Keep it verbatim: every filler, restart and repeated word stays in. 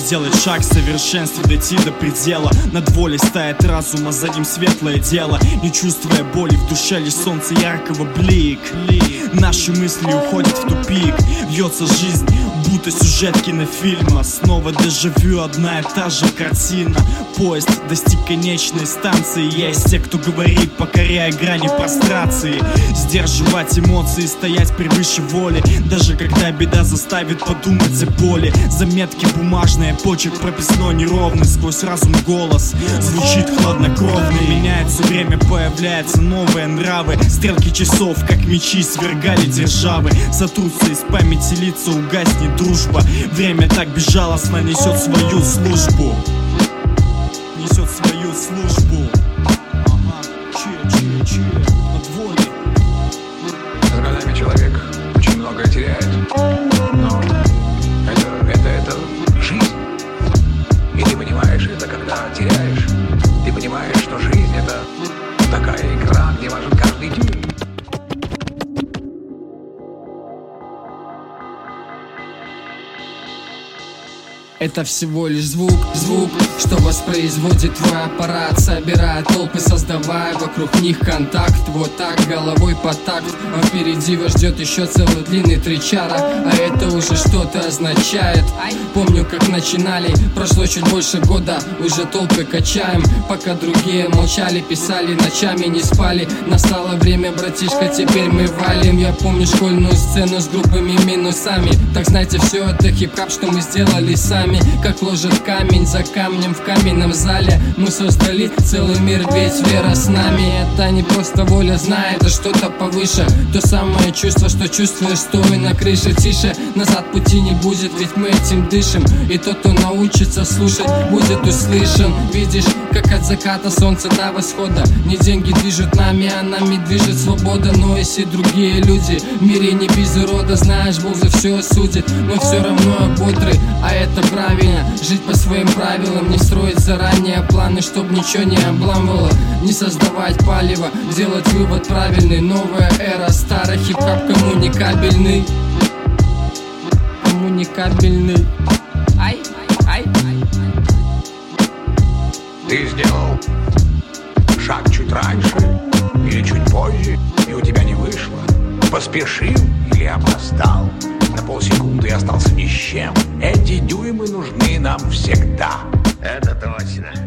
сделать шаг в совершенстве, дойти до предела. Над волей стает разума, за ним светлое дело. Не чувствуя боли, в душе лишь солнце яркого блик. Наши мысли уходят в тупик. Вьется жизнь, будто сюжет кинофильма. Снова дежавю, одна и та же картина. Поезд достиг конечной станции. Есть те, кто говорит, покоряя грани прострации. Сдерживать эмоции, стоять превыше воли, даже когда беда заставит подумать о боли. Заметки бумажные, почерк прописной неровный. Сквозь разум голос звучит хладнокровный. Меняется время, появляются новые нравы. Стрелки часов, как мечи, свергали державы. Сотрутся из памяти лица, угаснет дружба. Время так безжалостно несет свою службу. Несет свою службу. Ага, че, че, че, над волей. С годами человек очень многое теряет. Но это, это, это жизнь. И ты понимаешь это, когда теряешь. Ты понимаешь, что жизнь — это такая игра, где важен каждый день. Это всего лишь звук, звук, что воспроизводит твой аппарат, собирая толпы, создавая вокруг них контакт. Вот так, головой по такт. А впереди вас ждет еще целый длинный тричара, а это уже что-то означает. Помню, как начинали, прошло чуть больше года. Уже толпы качаем, пока другие молчали, писали, ночами не спали. Настало время, братишка, теперь мы валим. Я помню школьную сцену с грубыми минусами. Так знаете, все это хип-хап, что мы сделали сами. Как ложит камень за камнем в каменном зале. Мы создали целый мир, ведь вера с нами. Это не просто воля, знай, это что-то повыше. То самое чувство, что чувствуешь, стоя на крыше. Тише, назад пути не будет, ведь мы этим дышим. И тот, кто научится слушать, будет услышан. Видишь, как от заката солнца до восхода. Не деньги движут нами, а нами движет свобода. Но если другие люди в мире не без урода, знаешь, Бог за все осудит, но все равно я бодрый, а это правильно. Жить по своим правилам, не строить заранее планы, чтоб ничего не обламывало, не создавать палево, делать вывод правильный. Новая эра, старый хип-хап коммуникабельный. Коммуникабельный. Ай, ай, ай. Ты сделал шаг чуть раньше или чуть позже, и у тебя не вышло. Поспешил или опоздал. На полсекунды остался ни с чем. Эти дюймы нужны нам всегда. Это точно.